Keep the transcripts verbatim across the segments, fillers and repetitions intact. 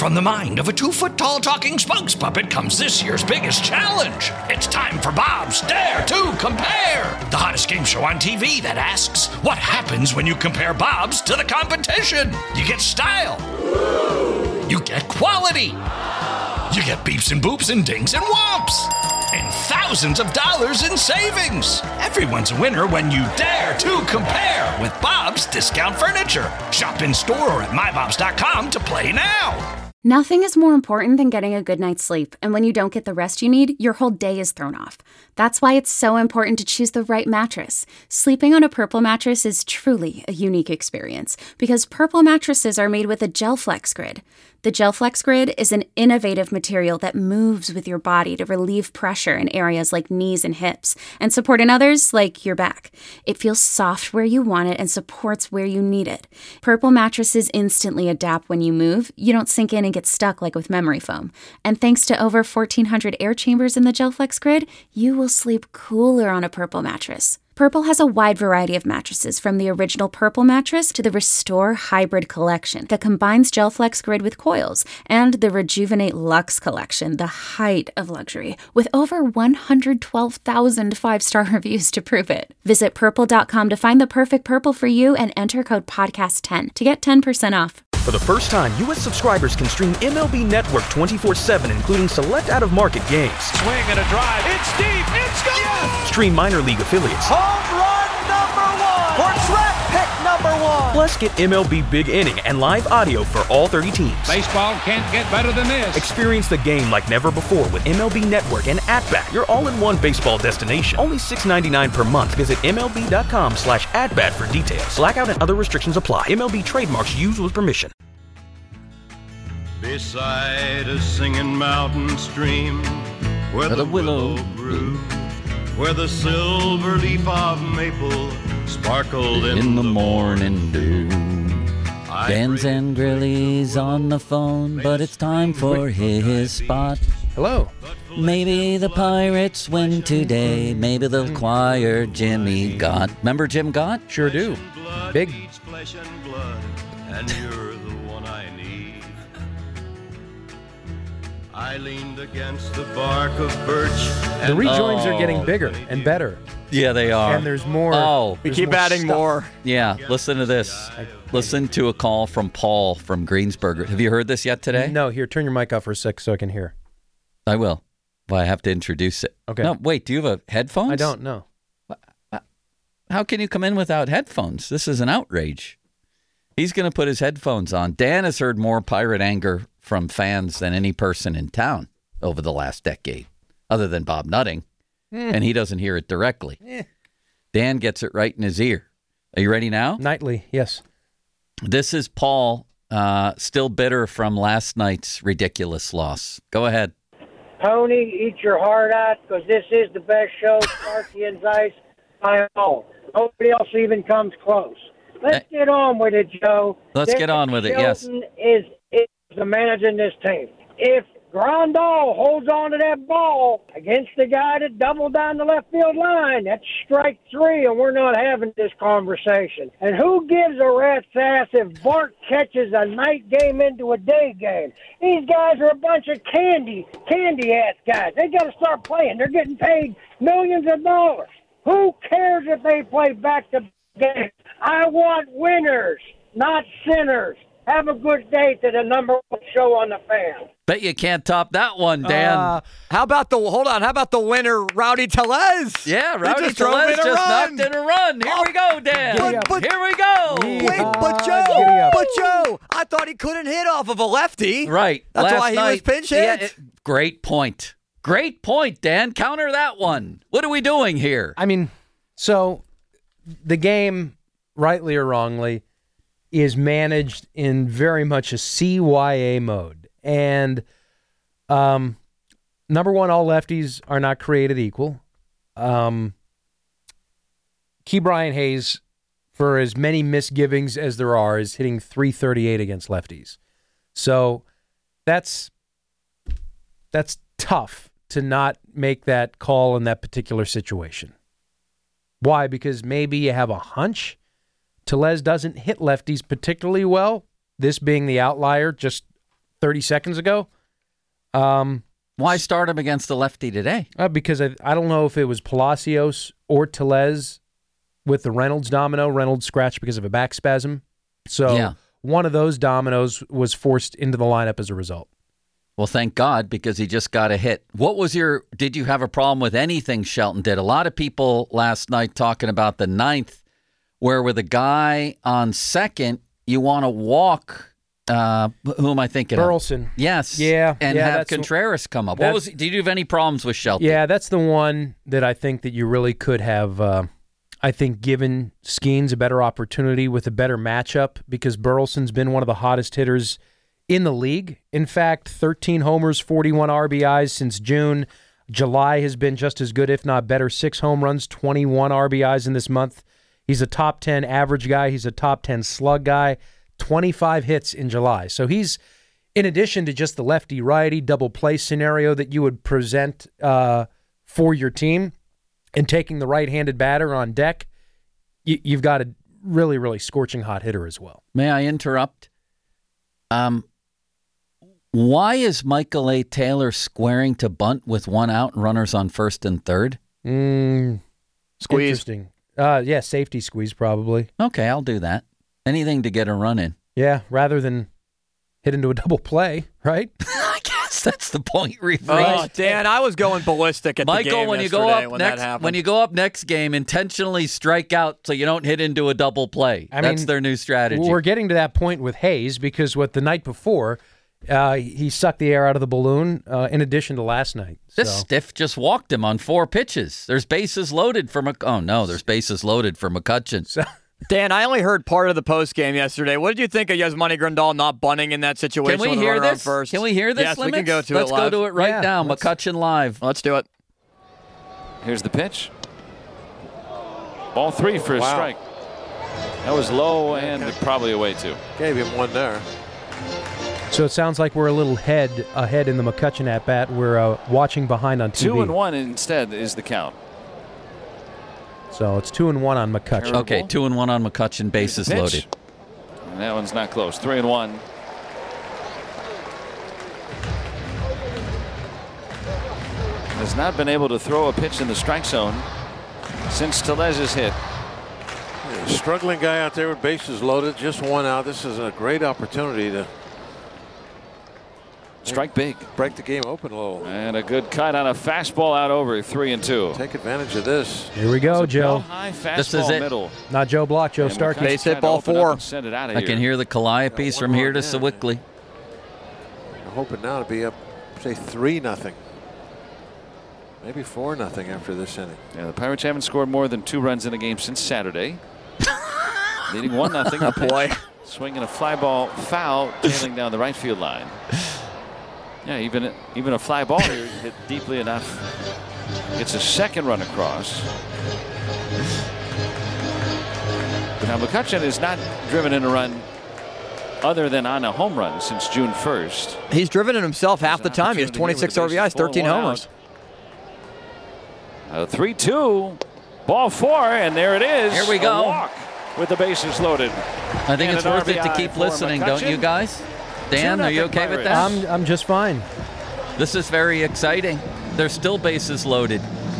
From the mind of a two-foot-tall talking spokes puppet comes this year's biggest challenge. It's time for Bob's Dare to Compare, the hottest game show on T V that asks, what happens when you compare Bobs to the competition? You get style. You get quality. You get beeps and boops and dings and whomps. And thousands of dollars in savings. Everyone's a winner when you dare to compare with Bob's Discount Furniture. Shop in store or at my bobs dot com to play now. Nothing is more important than getting a good night's sleep, and when you don't get the rest you need, your whole day is thrown off. That's why it's so important to choose the right mattress. Sleeping on a Purple mattress is truly a unique experience, because Purple mattresses are made with a GelFlex Grid. The GelFlex Grid is an innovative material that moves with your body to relieve pressure in areas like knees and hips, and support in others like your back. It feels soft where you want it and supports where you need it. Purple mattresses instantly adapt when you move. You don't sink in and get stuck like with memory foam. And thanks to over fourteen hundred air chambers in the GelFlex Grid, you will sleep cooler on a Purple mattress. Purple has a wide variety of mattresses, from the original Purple mattress to the Restore Hybrid collection that combines GelFlex Grid with coils, and the Rejuvenate Luxe collection, the height of luxury, with over one hundred twelve thousand five-star reviews to prove it. Visit purple dot com to find the perfect Purple for you and enter code podcast ten to get ten percent off. For the first time, U S subscribers can stream M L B Network twenty-four seven, including select out-of-market games. Swing and a drive. It's deep. It's gone. Yes! Stream minor league affiliates. Home run number one. Or draft pick number one. Plus, get M L B Big Inning and live audio for all thirty teams. Baseball can't get better than this. Experience the game like never before with M L B Network and At-Bat, your all-in-one baseball destination. Only six dollars and ninety-nine cents per month. Visit M L B dot com slash at-bat for details. Blackout and other restrictions apply. M L B trademarks used with permission. Beside a singing mountain stream, where the, the willow, willow grew, where the silver leaf of maple sparkled in, in the, the morning dew. Dan Zangrilli's on the phone, but it's time for his spot. Hello. Maybe the Pirates win today. Maybe they'll acquire Jimmy Gott. Remember Jim Gott? Sure do. Big. I leaned against the bark of birch. The rejoins oh. are getting bigger and better. Yeah, they are. And there's more. Oh, we keep more adding stuff. more. Yeah, listen to this. Listen to a call from Paul from Greensburg. Have you heard this yet today? No, here, turn your mic off for a sec so I can hear. I will. But I have to introduce it. Okay. No, wait, do you have a headphones? I don't know. How can you come in without headphones? This is an outrage. He's going to put his headphones on. Dan has heard more pirate anger from fans than any person in town over the last decade, other than Bob Nutting, mm. and he doesn't hear it directly. Eh. Dan gets it right in his ear. Are you ready now? Nightly, yes. This is Paul, uh, still bitter from last night's ridiculous loss. Go ahead. Tony, eat your heart out, because this is the best show, Sparky and Zeiss, I know. Nobody else even comes close. Let's get on with it, Joe. Let's Dick get on with it, yes. Is, is the managing this team. If Grandal holds on to that ball against the guy that doubled down the left field line, that's strike three, and we're not having this conversation. And who gives a rat's ass if Bart catches a night game into a day game? These guys are a bunch of candy, candy-ass guys. They got to start playing. They're getting paid millions of dollars. Who cares if they play back-to-back games? I want winners, not sinners. Have a good day to the number one show on the Fan. Bet you can't top that one, Dan. Uh, how about the, hold on, how about the winner, Rowdy Tellez? Yeah, Rowdy just Tellez just run. knocked in a run. Here oh, we go, Dan. But, but, Here we go. Wait, but Joe, but Joe, I thought he couldn't hit off of a lefty. Right. That's Last why he night, was pinch hit. Yeah, it, great point. Great point, Dan. Counter that one. What are we doing here? I mean, so the game, rightly or wrongly, is managed in very much a C Y A mode. And um, number one, all lefties are not created equal. Um, Key Brian Hayes, for as many misgivings as there are, is hitting three thirty-eight against lefties. So that's that's tough to not make that call in that particular situation. Why? Because maybe you have a hunch Tellez doesn't hit lefties particularly well, this being the outlier, just thirty seconds ago. Um, Why start him against the lefty today? Uh, because I, I don't know if it was Palacios or Tellez with the Reynolds domino. Reynolds scratched because of a back spasm. So Yeah. one of those dominoes was forced into the lineup as a result. Well, thank God, because he just got a hit. What was your, did you have a problem with anything Shelton did? A lot of people last night talking about the ninth, where with a guy on second, you want to walk, uh, who am I thinking Burleson. of? Yes. Yeah. And yeah, have that's- Contreras come up. What was? Did you have any problems with Shelton? Yeah, that's the one that I think that you really could have, uh, I think, given Skeens a better opportunity with a better matchup, because Burleson's been one of the hottest hitters in the league. In fact, thirteen homers, forty-one R B Is since June. July has been just as good, if not better. Six home runs, twenty-one R B Is in this month. He's a top ten average guy. He's a top ten slug guy. twenty-five hits in July. So he's, in addition to just the lefty-righty double play scenario that you would present uh, for your team, and taking the right-handed batter on deck, you, you've got a really, really scorching hot hitter as well. May I interrupt? Um, why is Michael A. Taylor squaring to bunt with one out and runners on first and third? Mm, Squeeze. Interesting. Uh, yeah, safety squeeze probably. Okay, I'll do that. Anything to get a run in. Yeah, rather than hit into a double play, right? I guess that's the point we've reached. Oh, Dan, I was going ballistic at Michael, the game when you go yesterday up when next, that happened. when you go up next game, intentionally strike out so you don't hit into a double play. I That's mean, their new strategy. We're getting to that point with Hayes because what the night before, uh, he sucked the air out of the balloon. Uh, in addition to last night, This so. stiff just walked him on four pitches. There's bases loaded for Mc- oh no, there's bases loaded for McCutcheon. So, Dan, I only heard part of the post game yesterday. What did you think of Yasmani Grandal not bunting in that situation? Can we with a hear runner on this? First? Can we hear this? Yes, Limits? we can go to Let's it live. go to it right Yeah, now. let's- McCutcheon live. Let's do it. Here's the pitch. Ball three for a Wow. strike. That was low and probably away too. Gave him one there. so it sounds like we're a little head ahead in the McCutcheon at bat. We're uh, watching behind on T V. Two and one instead is the count. So it's two and one on McCutcheon. Terrible. Okay, two and one on McCutcheon. Bases Pitch. loaded. And that one's not close. Three and one. Has not been able to throw a pitch in the strike zone since Tellez's hit. Yeah, struggling guy out there with bases loaded, just one out. This is a great opportunity to strike big, break the game open a little, and a good cut on a fastball out over. Three and two. take advantage of this. Here we go, Joe. High This is fastball it. middle. Not Joe Block, Joe And Starkey. Base hit, McCutcheon ball tried to open up four. and send it out of I here. can hear the Calliope's from here to Sewickley. I'm hoping now to be up, say three nothing, maybe four nothing after this inning. Yeah, the Pirates haven't scored more than two runs in a game since Saturday. Leading one nothing. Oh, boy. Swinging a fly ball foul, tailing down the right field line. Yeah, even even a fly ball here hit deeply enough. Gets a second run across. Now McCutcheon has not driven in a run other than on a home run since June first. He's driven it himself half the There's an time. He has opportunity here with twenty-six the R B Is, bases full and thirteen one homers. A three two, ball four, and there it is. Here we A go. walk with the bases loaded. I think And it's an worth it to R B I keep for listening, don't you McCutcheon. guys? Dan, are you Two-nothing okay with Pirates. that? I'm I'm just fine. This is very exciting. There's still bases loaded.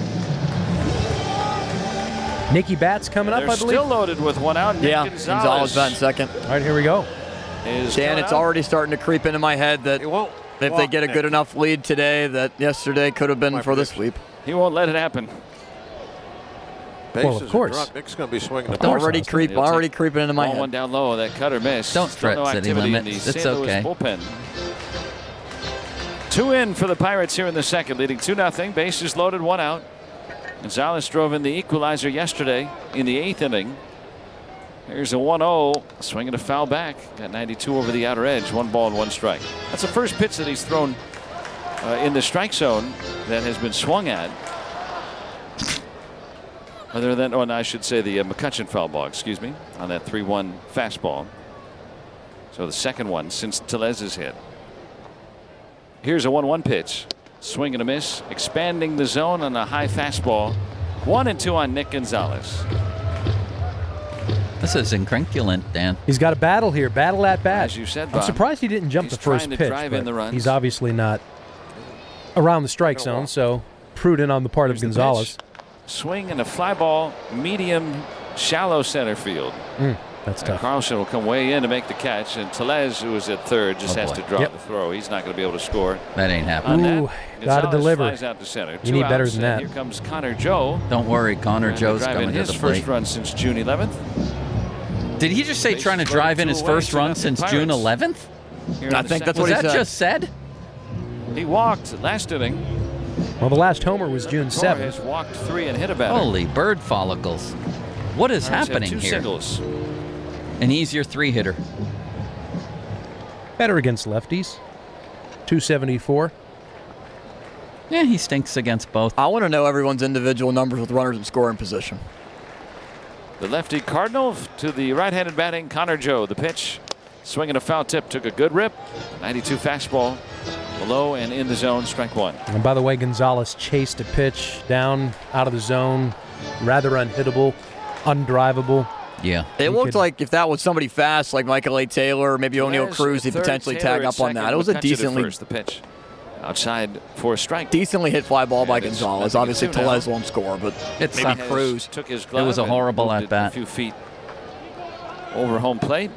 Nicky Bat's coming They're up, I believe. still loaded with one out. Nick Yeah, Gonzalez, Gonzalez batting second. All right, here we go. is Dan, coming it's up. already starting to creep into my head that It won't. if they get a good enough lead today, that yesterday could have been My for the prediction. sweep. He won't let it happen. Bases Well, of course. are dropped. Nick's going to be swinging the course. Already Austin. creep, He'll already take creeping into my Ball head. one down low. That cutter missed. Don't Still fret, no City activity Limit. in the It's Saint Louis okay. bullpen. Two in for the Pirates here in the second, leading two nothing. Bases loaded, one out. Gonzalez drove in the equalizer yesterday in the eighth inning. Here's a one oh, swinging a foul back. Got ninety-two over the outer edge. One ball and one strike. That's the first pitch that he's thrown uh, in the strike zone that has been swung at. Other than, oh, and I should say the uh, McCutcheon foul ball, excuse me, on that three one fastball. So the second one since Tellez's hit. Here's a one one pitch. Swing and a miss. Expanding the zone on a high fastball. One and two on Nick Gonzalez. This is incrinculant, Dan. He's got a battle here, battle at bat. As you said, I'm Bob, surprised he didn't jump he's the first trying to pitch. drive but in the runs. He's obviously not around the strike zone, so prudent on the part Here's of Gonzalez. Swing and a fly ball, medium, shallow center field. Mm, that's And tough. Carlson will come way in to make the catch, and Tellez, who is at third, just Oh, has boy. to draw Yep. the throw. He's not going to be able to score. That ain't On happening. that, Ooh, gotta Gonzalez deliver. flies out to center. You Two need better outs, than and that. Here comes Connor Joe. Don't worry, Connor trying to Joe's drive coming in to his the first plate. run since June eleventh. Did he just say Bases trying to loaded, drive in two his away, first two run nothing since Pirates. June eleventh? Here in I the think that's second. what Was he that said. just said? He walked last inning. Well, the last homer was June Torres seventh. walked three and hit a batter. Holy bird follicles. What is Pirates have happening two here? singles. And he's your three hitter. Better against lefties. two seventy-four. Yeah, he stinks against both. I want to know everyone's individual numbers with runners in scoring position. The lefty Cardinal to the right-handed batting Connor Joe. The pitch, swinging a foul tip, took a good rip. ninety-two fastball, below and in the zone, strike one. And by the way, Gonzalez chased a pitch down out of the zone, rather unhittable, undrivable. Yeah. It We looked could- like if that was somebody fast, like Michael A. Taylor or maybe O'Neill Perez Cruz, at he'd third, potentially Taylor tag at up on second, that. It was a McCutcheon at decently first. The pitch outside for a strike. decently hit fly ball by And it's Gonzalez. nothing Obviously, to two now. Tellez won't score, but It's maybe not Cruz. Took his glove It was a and horrible moved it at-bat. A few feet over home plate.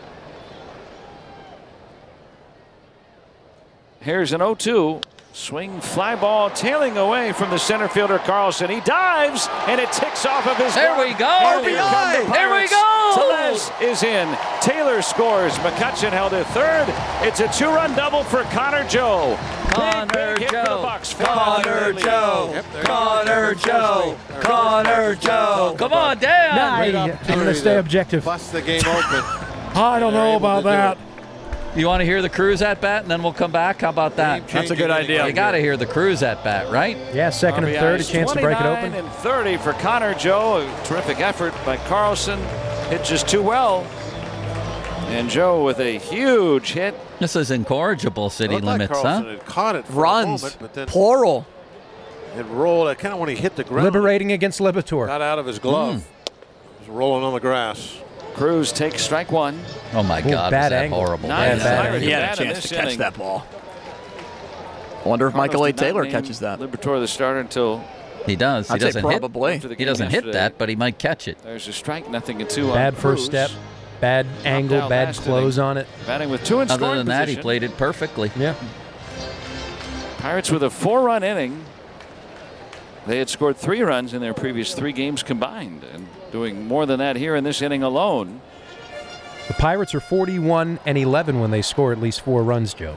Here's an oh two. Swing, fly ball, tailing away from the center fielder Carlson. He dives, and it ticks off of his There glove. we go. And here come R B I. the There we Pirates. go. Tellez is in. Taylor scores. McCutcheon held it third. It's a two-run double for Connor Joe. Connor big, big hit for the Joe. Bucks. Connor Four Joe. lead. Connor Joe. Connor Joe. Come on, Dan. Nah, I, I'm going to stay objective. Bust the game open. I don't know about that. You want to hear the Cruz at bat, and then we'll come back? How about that? That's a good idea. You got to hear the Cruz at bat, right? Yeah, second and third, a chance to break it open. twenty-nine and thirty for Connor Joe. A terrific effort by Carlson. Hit just too well. And Joe with a huge hit. This is incorrigible city Looked like limits, Carlson huh? had caught it for Runs. a moment, but then Plural. it rolled. I kind of when he hit the ground, Liberating against Lipitor. got out of his glove. Mm. It was rolling on the grass. Cruz takes strike one. Oh, my Ooh, God. bad Was that angle. horrible? Nine Bad, bad Pirates He had a bat in chance this to catch inning. that ball. I wonder if Michael A. Cardinals did not Taylor name catches that. Liberatore the starter until He does. He I'd say doesn't hit. probably. after the He game doesn't hit yesterday. that, but he might catch it. There's a strike, nothing and two on Bad first Cruz. step, bad angle, out bad last close inning. on it. Batting with two in Other scoring than that, he position. played it perfectly. Yeah. Pirates with a four-run inning. They had scored three runs in their previous three games combined, and doing more than that here in this inning alone. The Pirates are forty-one and eleven when they score at least four runs, Joe.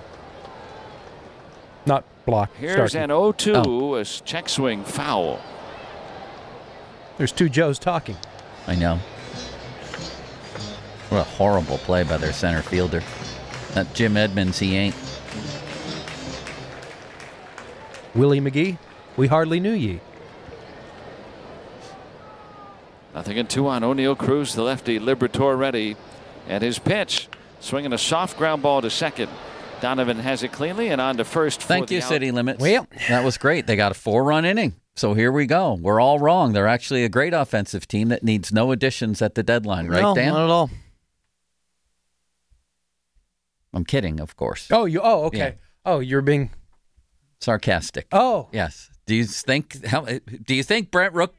Not block. Here's Starkey. an oh two, Oh. a check swing foul. There's two Joes talking. I know. What a horrible play by their center fielder. That Jim Edmonds, he ain't. Willie McGee, we hardly knew ye. Nothing and two on O'Neill Cruz, the lefty. Liberatore ready. And his pitch, swinging a soft ground ball to second. Donovan has it cleanly and on to first. For Thank the you, out. City Limits. Well. That was great. They got a four-run inning. So here we go. We're all wrong. They're actually a great offensive team that needs no additions at the deadline, right, no, Dan? not at all. I'm kidding, of course. Oh, you. Oh, okay. Yeah. Oh, you're being. Sarcastic. Oh, Yes. Do you think? How? Do you think Brent Rook?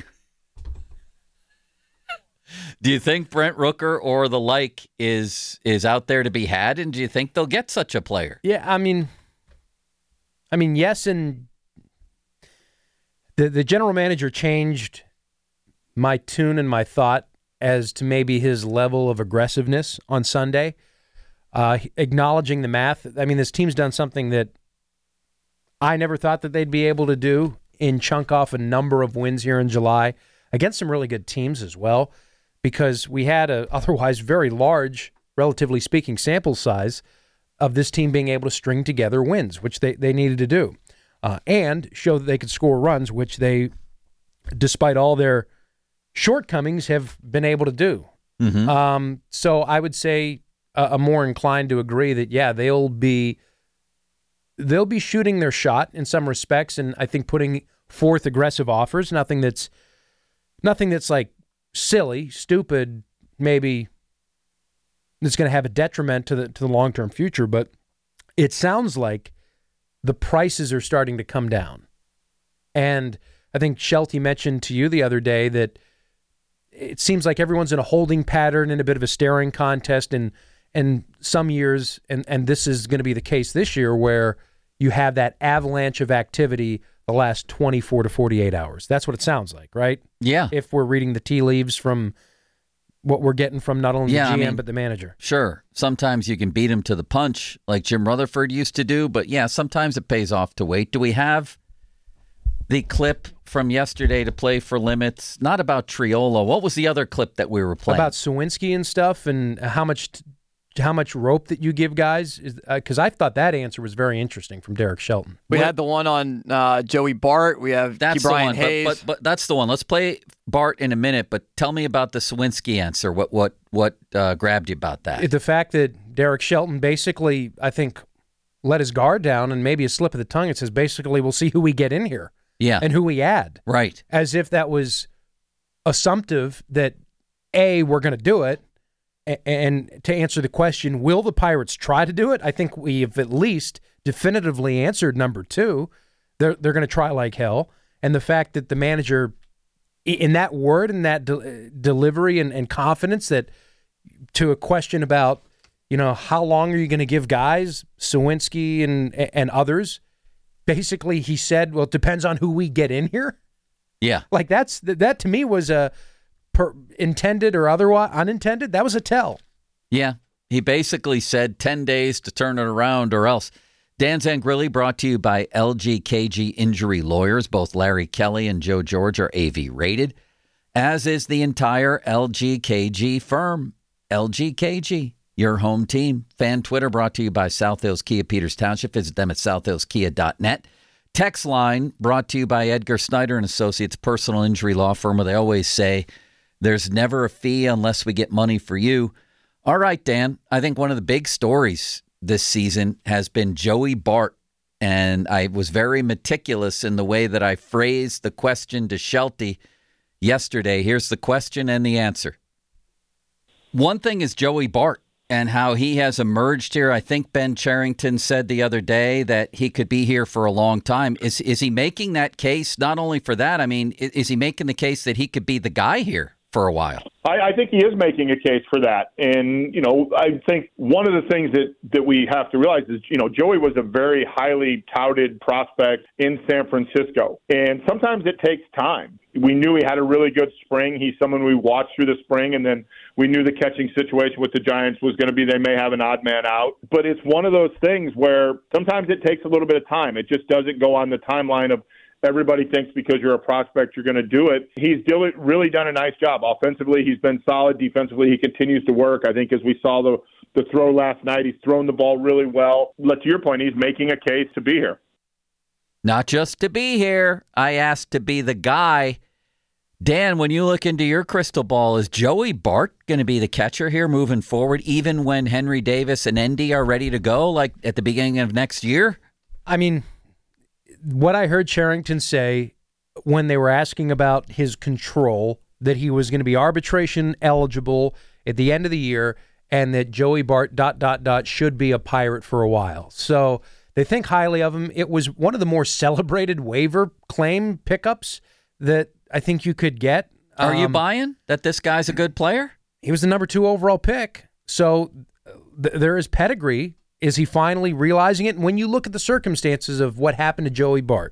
Do you think Brent Rooker or the like is is out there to be had, and do you think they'll get such a player? yeah. I mean, I mean, yes, and the the general manager changed my tune and my thought as to maybe his level of aggressiveness on Sunday, uh, acknowledging the math. I mean, this team's done something that I never thought that they'd be able to do in chunk off a number of wins here in July against some really good teams as well, because we had a otherwise very large, relatively speaking, sample size of this team being able to string together wins, which they, they needed to do, uh, and show that they could score runs, which they, despite all their shortcomings, have been able to do. Mm-hmm. Um, so I would say uh, I'm more inclined to agree that, yeah, they'll be they'll be shooting their shot in some respects, and I think putting forth aggressive offers, nothing that's nothing that's like silly, stupid, maybe it's going to have a detriment to the to the long-term future, but it sounds like the prices are starting to come down. And I think Shelty mentioned to you the other day that it seems like everyone's in a holding pattern and a bit of a staring contest, and and some years, and, and this is going to be the case this year, where you have that avalanche of activity the last twenty-four to forty-eight hours. That's what it sounds like, right? Yeah. If we're reading the tea leaves from what we're getting from not only yeah, the G M, I mean, but the manager. Sure. Sometimes you can beat him to the punch like Jim Rutherford used to do, but yeah, sometimes it pays off to wait. Do we have the clip from yesterday to play for Limits? Not about Triolo. What was the other clip that we were playing? About Sawinski and stuff, and how much how much rope that you give guys? Because uh, I thought that answer was very interesting from Derek Shelton. We what? had the one on uh, Joey Bart. We have that's Brian the one, Hayes. But, but, but that's the one. Let's play Bart in a minute, but tell me about the Sawinski answer. What what what uh, grabbed you about that? The fact that Derek Shelton basically, I think, let his guard down, and maybe a slip of the tongue. It says basically, we'll see who we get in here. Yeah. And who we add. Right. As if that was assumptive that, A, we're going to do it, and, and to answer the question, will the Pirates try to do it? I think we have at least definitively answered number two. They're, they're going to try like hell. And the fact that the manager, in that word and that de- delivery and, and confidence, that to a question about, you know, how long are you going to give guys, Sawinski and and others, basically, he said, well, it depends on who we get in here. Yeah. Like, that's that to me was a per, intended or otherwise unintended. That was a tell. Yeah. He basically said ten days to turn it around or else. Dan Zangrilli brought to you by L G K G Injury Lawyers. Both Larry Kelly and Joe George are A V rated, as is the entire L G K G firm. L G K G. Your home team. Fan Twitter brought to you by South Hills Kia Peters Township. Visit them at south hills kia dot net. Text line brought to you by Edgar Snyder and Associates, personal injury law firm, where they always say there's never a fee unless we get money for you. All right, Dan, I think one of the big stories this season has been Joey Bart, and I was very meticulous in the way that I phrased the question to Shelty yesterday. Here's the question and the answer. One thing is Joey Bart and how he has emerged here. I think Ben Cherington said the other day that he could be here for a long time. Is is he making that case not only for that? I mean, is, is he making the case that he could be the guy here for a while? I, I think he is making a case for that. And, you know, I think one of the things that, that we have to realize is, you know, Joey was a very highly touted prospect in San Francisco. And sometimes it takes time. We knew he had a really good spring. He's someone we watched through the spring, and then we knew the catching situation with the Giants was going to be they may have an odd man out. But it's one of those things where sometimes it takes a little bit of time. It just doesn't go on the timeline of everybody thinks because you're a prospect you're going to do it. He's really done a nice job. Offensively, he's been solid. Defensively, he continues to work. I think as we saw the, the throw last night, he's thrown the ball really well. But to your point, he's making a case to be here. Not just to be here. I asked to be the guy. Dan, when you look into your crystal ball, is Joey Bart going to be the catcher here moving forward, even when Henry Davis and Endy are ready to go, like at the beginning of next year? I mean, what I heard Cherington say when they were asking about his control, that he was going to be arbitration eligible at the end of the year, and that Joey Bart dot, dot, dot should be a Pirate for a while. So they think highly of him. It was one of the more celebrated waiver claim pickups that I think you could get. Are um, you buying that this guy's a good player? He was the number two overall pick. So th- there is pedigree. Is he finally realizing it? And when you look at the circumstances of what happened to Joey Bart,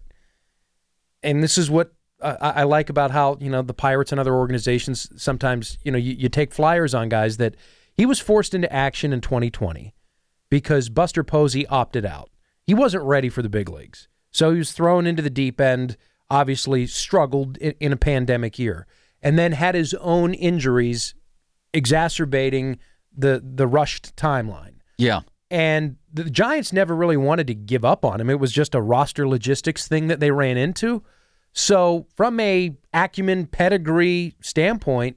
and this is what uh, I like about how, you know, the Pirates and other organizations sometimes, you know, you, you take flyers on guys, that he was forced into action in twenty twenty because Buster Posey opted out. He wasn't ready for the big leagues. So he was thrown into the deep end, obviously struggled in, in a pandemic year, and then had his own injuries exacerbating the the rushed timeline. Yeah. And the Giants never really wanted to give up on him. It was just a roster logistics thing that they ran into. So from a acumen pedigree standpoint,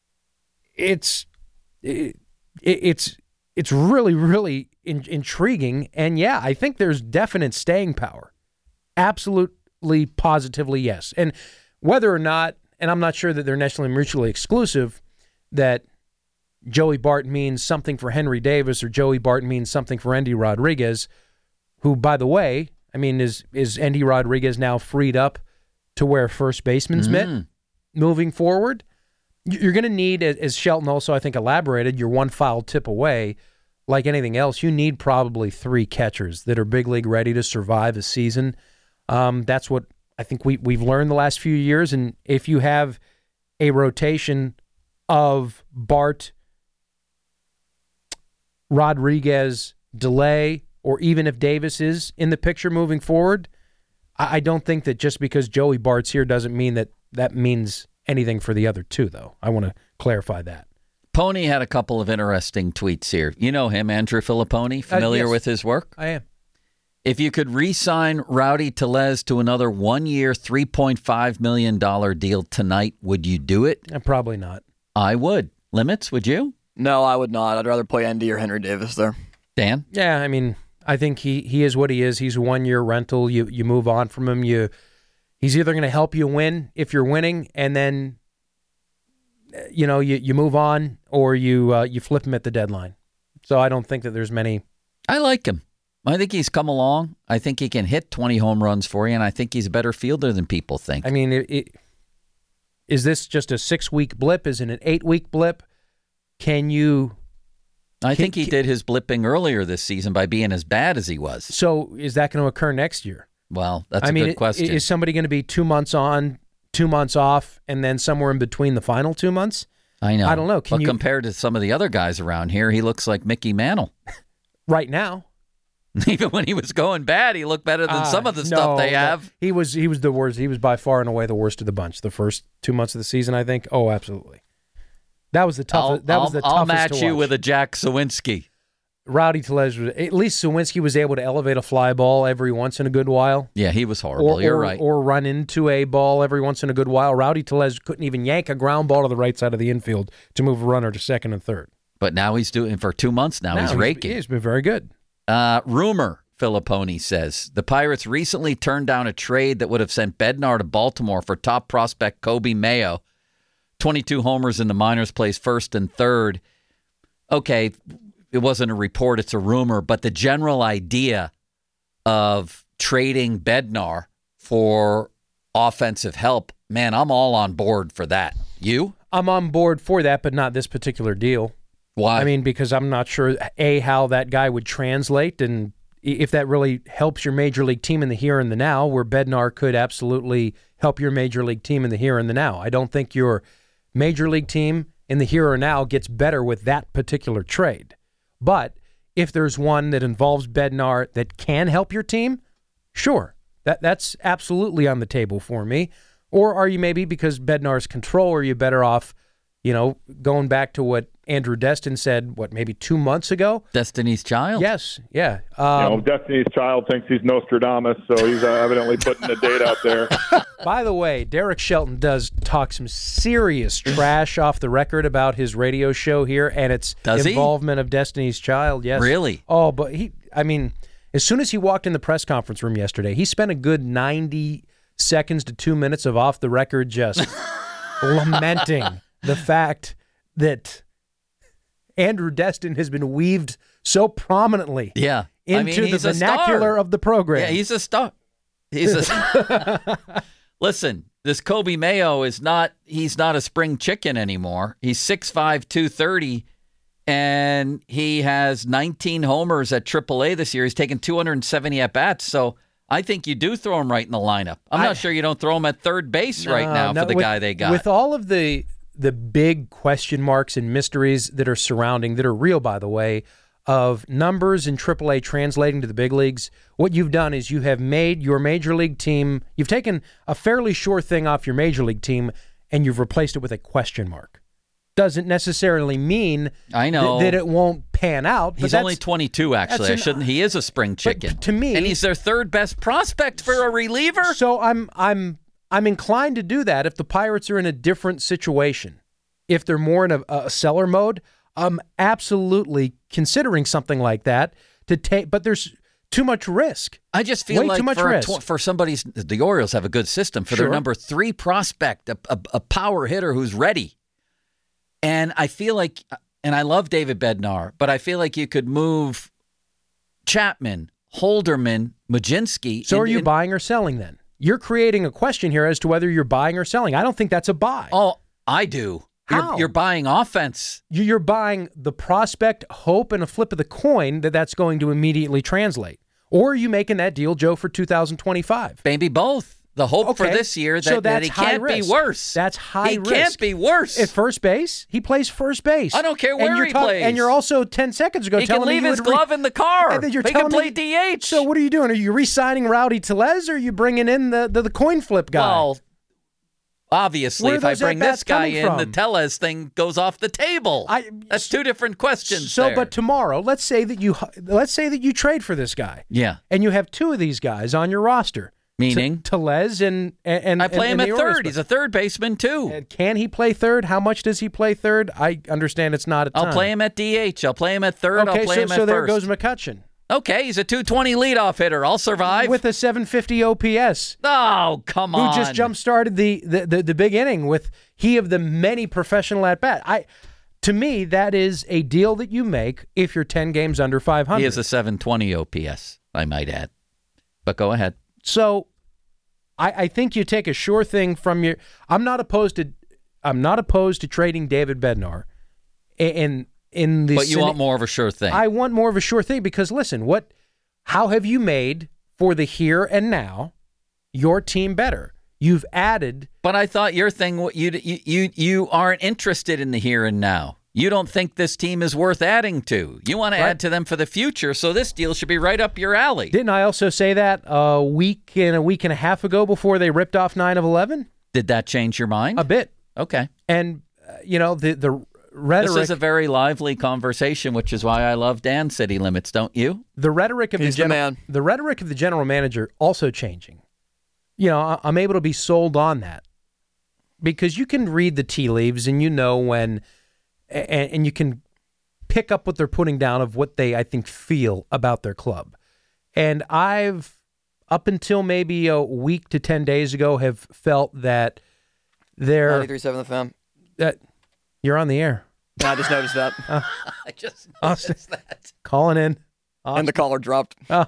it's it, it's it's really, really in, intriguing. And yeah, I think there's definite staying power. Absolutely, positively, yes. And whether or not, and I'm not sure that they're necessarily mutually exclusive, that Joey Bart means something for Henry Davis or Joey Bart means something for Endy Rodriguez, who, by the way, I mean, is is Endy Rodriguez now freed up to wear first baseman's Mm. mitt moving forward? You're going to need, as Shelton also, I think, elaborated, you're one foul tip away. Like anything else, you need probably three catchers that are big league ready to survive a season. Um, that's what I think we, we've learned the last few years. And if you have a rotation of Bart, Rodriguez, Delay, or even if Davis is in the picture moving forward, I, I don't think that just because Joey Bart's here doesn't mean that that means anything for the other two, though. I want to clarify that. Pony had a couple of interesting tweets here. You know him, Andrew Filipponi, familiar uh, yes, with his work? I am. If you could re-sign Rowdy Tellez to another one-year, three point five million dollars deal tonight, would you do it? Uh, probably not. I would. Limits, would you? No, I would not. I'd rather play Endy or Henry Davis there. Dan? Yeah, I mean, I think he, he is what he is. He's a one-year rental. You you move on from him. You He's either going to help you win if you're winning, and then you know, you, you move on, or you uh, you flip him at the deadline. So I don't think that there's many. I like him. I think he's come along. I think he can hit twenty home runs for you, and I think he's a better fielder than people think. I mean, it, it, is this just a six-week blip? Is it an eight-week blip? Can you... I can, think he can, did his blipping earlier this season by being as bad as he was. So is that going to occur next year? Well, that's I a mean, good question. Is somebody going to be two months on, two months off, and then somewhere in between the final two months? I know. I don't know. Can but you, compared to some of the other guys around here, he looks like Mickey Mantle. Right now. Even when he was going bad, he looked better than uh, some of the no, stuff they no. have. He was he was the worst. He was by far and away the worst of the bunch. The first two months of the season, I think. Oh, absolutely. That was the toughest. I'll, that was I'll, the I'll toughest match to you watch. with a Jack Sawinski. Rowdy Tellez was, at least Sawinski was able to elevate a fly ball every once in a good while. Yeah, he was horrible. Or, You're or, right. Or run into a ball every once in a good while. Rowdy Tellez couldn't even yank a ground ball to the right side of the infield to move a runner to second and third. But now he's doing for two months now. Now he's raking. He's been very good. Uh, rumor, Filipponi says, the Pirates recently turned down a trade that would have sent Bednar to Baltimore for top prospect Kobe Mayo. twenty-two homers in the minors, plays first and third. Okay, it wasn't a report, it's a rumor, but the general idea of trading Bednar for offensive help, man, I'm all on board for that. You? I'm on board for that, but not this particular deal. Why? I mean, because I'm not sure, A, how that guy would translate, and if that really helps your major league team in the here and the now, where Bednar could absolutely help your major league team in the here and the now. I don't think your major league team in the here or now gets better with that particular trade. But if there's one that involves Bednar that can help your team, sure, that that's absolutely on the table for me. Or are you maybe, because Bednar's control, are you better off, you know, going back to what Andrew Destin said, what, maybe two months ago? Destiny's Child? Yes, yeah. Um, you know, Destiny's Child thinks he's Nostradamus, so he's uh, evidently putting the date out there. By the way, Derek Shelton does talk some serious trash off the record about his radio show here and its Does involvement he? of Destiny's Child. Yes. Really? Oh, but he, I mean, as soon as he walked in the press conference room yesterday, he spent a good ninety seconds to two minutes of off the record just lamenting the fact that Andrew Destin has been weaved so prominently yeah. into I mean, the vernacular of the program. Yeah, he's a star. He's a Listen, this Kobe Mayo is not, he's not a spring chicken anymore. He's six five, two thirty, and he has nineteen homers at triple A this year. He's taken two hundred seventy at-bats, so I think you do throw him right in the lineup. I'm I, not sure you don't throw him at third base no, right now no, for the with, guy they got. With all of the the big question marks and mysteries that are surrounding, that are real, by the way, of numbers in triple A translating to the big leagues, what you've done is you have made your major league team, you've taken a fairly sure thing off your major league team and you've replaced it with a question mark. Doesn't necessarily mean I know. th- that it won't pan out. But He's that's, only twenty-two, actually. I an, shouldn't. He is a spring chicken. To me, and he's their third best prospect for a reliever. So I'm I'm I'm inclined to do that if the Pirates are in a different situation. If they're more in a, a seller mode, I'm absolutely considering something like that to take. But there's too much risk. I just feel Way like too much for, risk. A tw- for somebody's, the Orioles have a good system for Sure. their number three prospect, a, a, a power hitter who's ready. And I feel like and I love David Bednar, but I feel like you could move Chapman, Holderman, Majinski. So in, are you in, buying or selling then? You're creating a question here as to whether you're buying or selling. I don't think that's a buy. Oh, I do. How? You're, you're buying offense. You're buying the prospect, hope, and a flip of the coin that that's going to immediately translate. Or are you making that deal, Joe, for two thousand twenty-five? Maybe both. The hope okay. for this year that, so that he can't risk. be worse. That's high he risk. He can't be worse. At first base, he plays first base. I don't care where and you're he ta- plays. And you're also ten seconds ago he telling can me leave you his would re- glove in the car. And then you're he telling can play me, D H. So what are you doing? Are you re-signing Rowdy Tellez, or are you bringing in the, the, the coin flip guy? Well, obviously, if I bring this guy in, from? the Tellez thing goes off the table. I, That's two different questions. So, there. but tomorrow, let's say that you let's say that you trade for this guy. Yeah, and you have two of these guys on your roster. Meaning T- Tellez and and I play and, him and at third. He's a third baseman too. And can he play third? How much does he play third? I understand it's not a ton. I'll play him at D H. I'll play him at third. Okay, I'll play so, him at so there first. goes McCutchen. Okay, he's a two twenty leadoff hitter. I'll survive with a seven fifty O P S. Oh, come on! Who just jump started the, the the the big inning with he of the many professional at bat. I. To me, that is a deal that you make if you're ten games under five hundred. He has a seven twenty O P S, I might add. But go ahead. So, I, I think you take a sure thing from your. I'm not opposed to. I'm not opposed to trading David Bednar. In in the. But you want more of a sure thing. I want more of a sure thing because listen, what? How have you made for the here and now your team better? You've added. But I thought your thing, you you you aren't interested in the here and now. You don't think this team is worth adding to. You want to right. add to them for the future, so this deal should be right up your alley. Didn't I also say that a week and a week and a half ago before they ripped off nine of eleven? Did that change your mind? A bit. Okay. And, uh, you know, the, the rhetoric. This is a very lively conversation, which is why I love Dan City Limits, don't you? The rhetoric of He's the, the gen- man. The rhetoric of the general manager also changing. You know, I'm able to be sold on that because you can read the tea leaves and you know when, and, and you can pick up what they're putting down of what they, I think, feel about their club. And I've, up until maybe a week to ten days ago, have felt that they're ninety-three point seven The Fan. That you're on the air. Yeah, I just noticed that. Uh, I just noticed Austin, that. Calling in. Austin. And the collar dropped. Oh,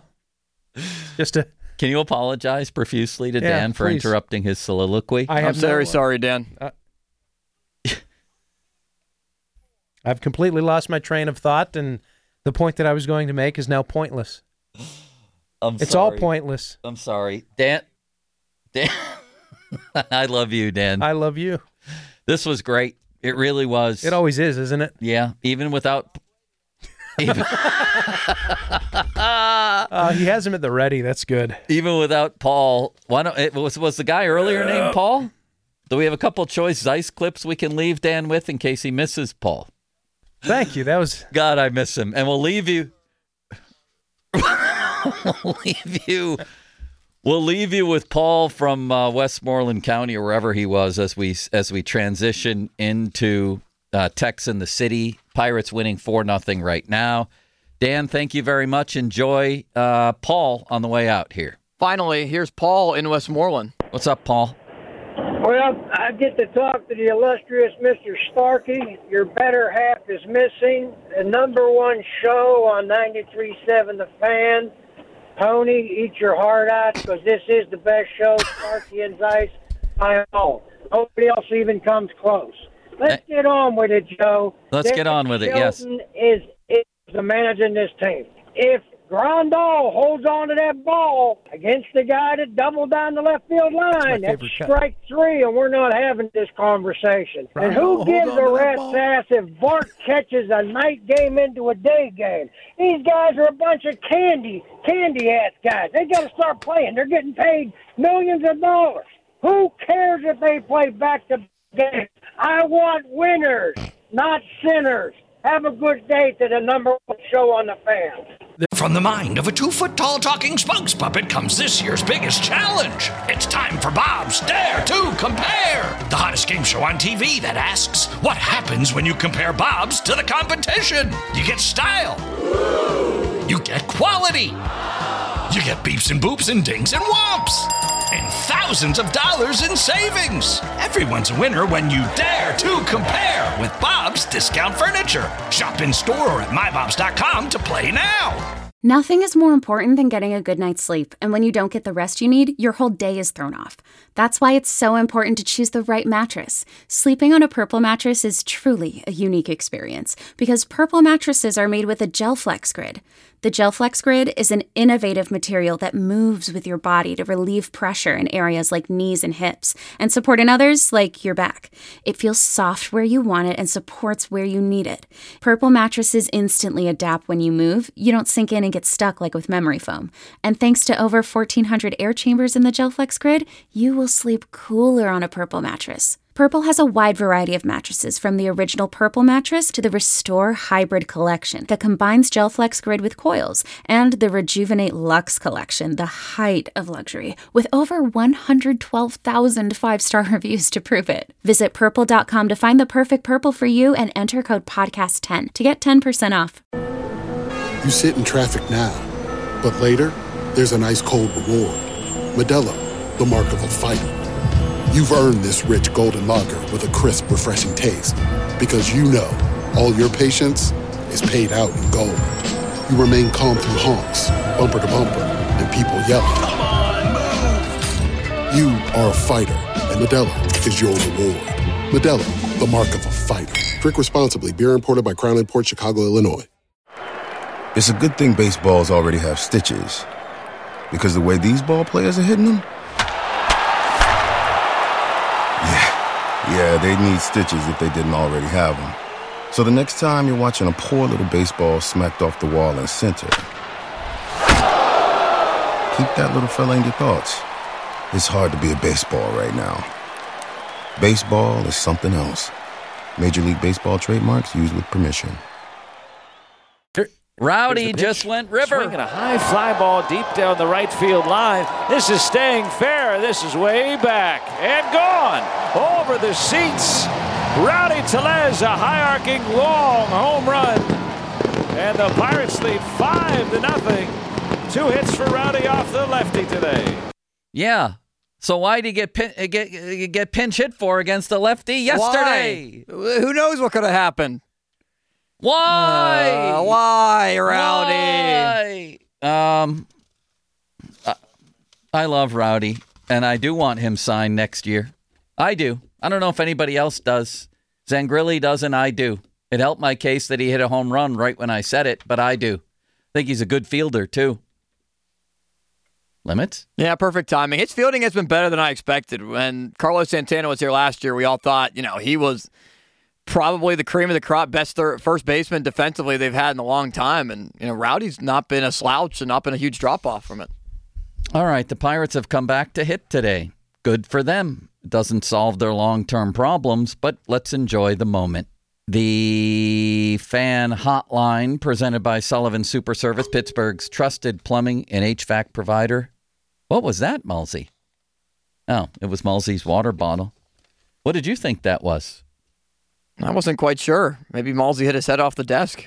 just a. Can you apologize profusely to Yeah, Dan for please. interrupting his soliloquy? I I'm have very no, sorry, Dan. Uh, I've completely lost my train of thought, and the point that I was going to make is now pointless. I'm it's sorry. all pointless. I'm sorry. Dan, Dan, I love you, Dan. I love you. This was great. It really was. It always is, isn't it? Yeah, even without... Even, uh, he has him at the ready. That's good. Even without Paul. Why don't, it was, was the guy earlier named Paul? Do we have a couple choice Zeiss clips we can leave Dan with in case he misses Paul? Thank you. That was... God, I miss him. And we'll leave you... we'll leave you... We'll leave you with Paul from uh, Westmoreland County or wherever he was as we as we transition into uh, Tex in the City. Pirates winning four nothing right now. Dan, thank you very much. Enjoy uh, Paul on the way out here. Finally, here's Paul in Westmoreland. What's up, Paul? Well, I get to talk to the illustrious Mister Starkey. Your better half is missing. The number one show on ninety-three point seven The Fan. Tony, eat your heart out because this is the best show, Starkey and Zeiss, I know. Nobody else even comes close. Let's get on with it, Joe. Let's Dennis get on with it, yes. Shelton is, is the managing this team. If Grandal holds on to that ball against the guy that doubled down the left field line, that's, that's strike three, and we're not having this conversation. Grandal, and who gives a rat's ass if Bart catches a night game into a day game? These guys are a bunch of candy, candy-ass guys. They got to start playing. They're getting paid millions of dollars. Who cares if they play back-to-back games? I want winners, not sinners. Have a good day to the number one show on The Fan. From the mind of a two-foot-tall talking spokes puppet comes this year's biggest challenge. It's time for Bob's Dare to Compare, the hottest game show on T V that asks, what happens when you compare Bob's to the competition? You get style. You get quality. You get beeps and boops and dings and whomps. and thousands of dollars in savings. Everyone's a winner when you dare to compare with Bob's Discount Furniture. Shop in store or at my bobs dot com to play now. Nothing is more important than getting a good night's sleep, and when you don't get the rest you need, your whole day is thrown off. That's why it's so important to choose the right mattress. Sleeping on a Purple mattress is truly a unique experience because Purple mattresses are made with a GelFlex Grid. The GelFlex Grid is an innovative material that moves with your body to relieve pressure in areas like knees and hips and support in others like your back. It feels soft where you want it and supports where you need it. Purple mattresses instantly adapt when you move. You don't sink in and get stuck like with memory foam. And thanks to over fourteen hundred air chambers in the GelFlex Grid, you will sleep cooler on a Purple mattress. Purple has a wide variety of mattresses, from the original Purple mattress to the Restore Hybrid collection that combines GelFlex Grid with coils, and the Rejuvenate Luxe collection, the height of luxury, with over one hundred twelve thousand five-star reviews to prove it. Visit purple dot com to find the perfect Purple for you and enter code podcast ten to get ten percent off. You sit in traffic now, but later, there's an ice-cold reward. Modelo, the mark of a fighter. You've earned this rich golden lager with a crisp, refreshing taste. Because you know, all your patience is paid out in gold. You remain calm through honks, bumper to bumper, and people yelling. Come on, move! You are a fighter, and Modelo is your reward. Modelo, the mark of a fighter. Drink responsibly. Beer imported by Crown Imports, Chicago, Illinois. It's a good thing baseballs already have stitches. Because the way these ball players are hitting them, yeah, they'd need stitches if they didn't already have them. So the next time you're watching a poor little baseball smacked off the wall in center, keep that little fella in your thoughts. It's hard to be a baseball right now. Baseball is something else. Major League Baseball trademarks used with permission. Rowdy just went river. Swinging a high fly ball deep down the right field line. This is staying fair. This is way back and gone over the seats. Rowdy Tellez, a high-arcing long home run. And the Pirates lead five to nothing. Two hits for Rowdy off the lefty today. Yeah. So why did he get pin- get get pinch hit for against the lefty yesterday? Why? Who knows what could have happened? Why? Uh, why, Rowdy? Why? Um, I, I love Rowdy, and I do want him signed next year. I do. I don't know if anybody else does. Zangrilli doesn't. I do. It helped my case that he hit a home run right when I said it, but I do. I think he's a good fielder, too. Limits? Yeah, perfect timing. His fielding has been better than I expected. When Carlos Santana was here last year, we all thought, you know, he was probably the cream of the crop, best third, first baseman defensively they've had in a long time. And, you know, Rowdy's not been a slouch and not been a huge drop-off from it. All right, the Pirates have come back to hit today. Good for them. It doesn't solve their long-term problems, but let's enjoy the moment. The fan hotline presented by Sullivan Super Service, Pittsburgh's trusted plumbing and H V A C provider. What was that, Mulsey? Oh, it was Mulsey's water bottle. What did you think that was? I wasn't quite sure. Maybe Mulsey hit his head off the desk.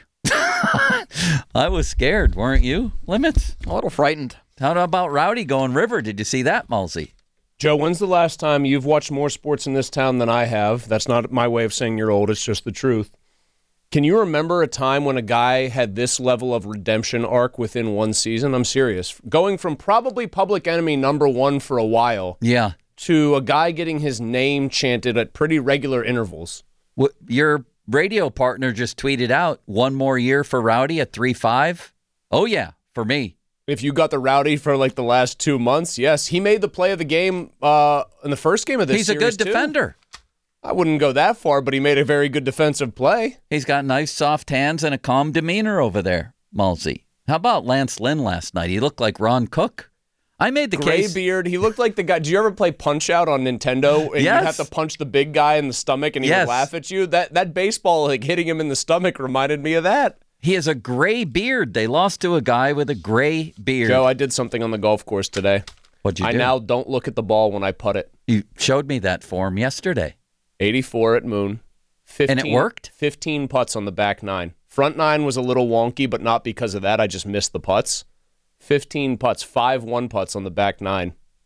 I was scared, weren't you? Limits? A little frightened. How about Rowdy going river? Did you see that, Mulsey? Joe, when's the last time you've watched more sports in this town than I have? That's not my way of saying you're old. It's just the truth. Can you remember a time when a guy had this level of redemption arc within one season? I'm serious. Going from probably public enemy number one for a while yeah. to a guy getting his name chanted at pretty regular intervals. What, your radio partner just tweeted out, one more year for Rowdy at three five? Oh, yeah, for me. If you got the Rowdy for like the last two months, yes. He made the play of the game uh, in the first game of this He's series, a good too. defender. I wouldn't go that far, but he made a very good defensive play. He's got nice soft hands and a calm demeanor over there, Mulsey. How about Lance Lynn last night? He looked like Ron Cook. I made the Gray case. Gray beard. He looked like the guy. Do you ever play Punch-Out on Nintendo? And yes. you'd have to punch the big guy in the stomach and he yes. would laugh at you? That that baseball like hitting him in the stomach reminded me of that. He has a gray beard. They lost to a guy with a gray beard. Joe, I did something on the golf course today. What'd you I do? I now don't look at the ball when I putt it. You showed me that form yesterday. eighty-four at Moon. fifteen, and it worked? fifteen putts on the back nine. Front nine was a little wonky, but not because of that. I just missed the putts. fifteen putts, five one putts on the back nine.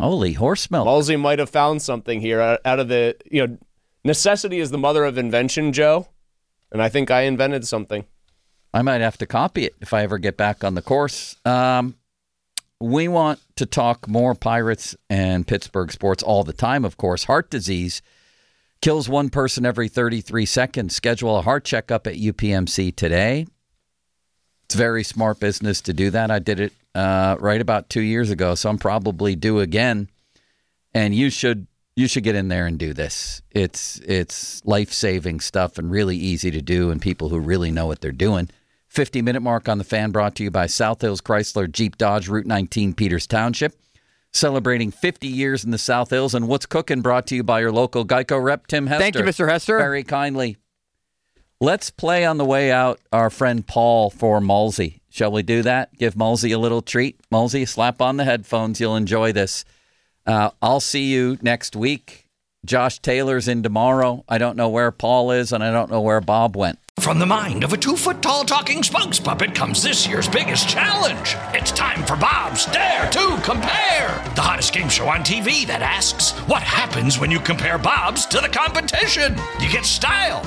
Holy horse milk. Mulsey might have found something here out, out of the, you know, necessity is the mother of invention, Joe. And I think I invented something. I might have to copy it if I ever get back on the course. Um, we want to talk more Pirates and Pittsburgh sports all the time, of course. Heart disease kills one person every thirty-three seconds. Schedule a heart checkup at U P M C today. It's very smart business to do that. I did it uh, right about two years ago, so I'm probably due again. And you should you should get in there and do this. It's it's life-saving stuff and really easy to do, and people who really know what they're doing. fifty-minute mark on the Fan, brought to you by South Hills Chrysler Jeep Dodge, Route nineteen, Peters Township. Celebrating fifty years in the South Hills. And What's Cooking, brought to you by your local Geico rep, Tim Hester. Thank you, Mister Hester. Very kindly. Let's play on the way out our friend Paul for Mulsey. Shall we do that? Give Mulsey a little treat. Mulsey, slap on the headphones. You'll enjoy this. Uh, I'll see you next week. Josh Taylor's in tomorrow. I don't know where Paul is, and I don't know where Bob went. From the mind of a two-foot-tall talking spokes puppet comes this year's biggest challenge. It's time for Bob's Dare to Compare, the hottest game show on T V that asks, what happens when you compare Bob's to the competition? You get style.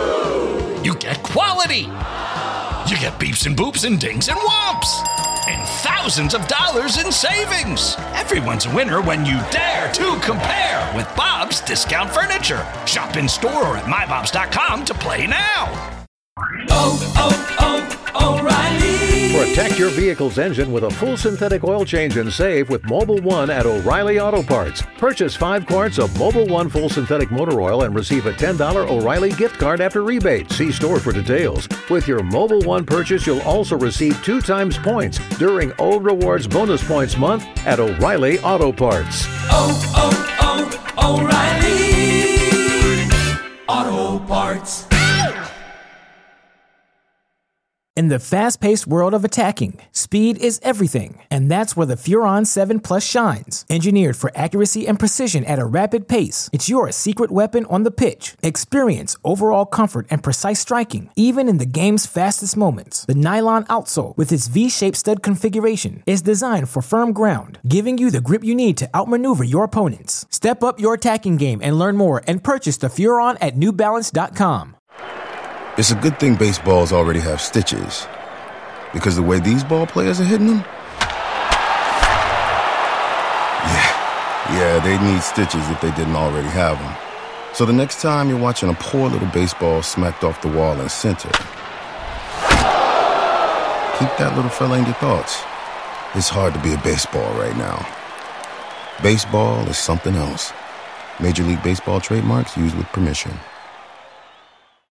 You get quality. You get beeps and boops and dings and whomps. And thousands of dollars in savings. Everyone's a winner when you dare to compare with Bob's Discount Furniture. Shop in store or at my bobs dot com to play now. Oh, oh, oh, O'Reilly. Protect your vehicle's engine with a full synthetic oil change and save with Mobil one at O'Reilly Auto Parts. Purchase five quarts of Mobil one full synthetic motor oil and receive a ten dollars O'Reilly gift card after rebate. See store for details. With your Mobil one purchase, you'll also receive two times points during O Rewards Bonus Points Month at O'Reilly Auto Parts. Oh, oh, oh, O'Reilly Auto Parts. In the fast-paced world of attacking, speed is everything, and that's where the Furon seven Plus shines. Engineered for accuracy and precision at a rapid pace, it's your secret weapon on the pitch. Experience overall comfort and precise striking, even in the game's fastest moments. The nylon outsole, with its V-shaped stud configuration, is designed for firm ground, giving you the grip you need to outmaneuver your opponents. Step up your attacking game and learn more and purchase the Furon at new balance dot com. It's a good thing baseballs already have stitches, because the way these ball players are hitting them, yeah, yeah, they need stitches if they didn't already have them. So the next time you're watching a poor little baseball smacked off the wall in center, keep that little fella in your thoughts. It's hard to be a baseball right now. Baseball is something else. Major League Baseball trademarks used with permission.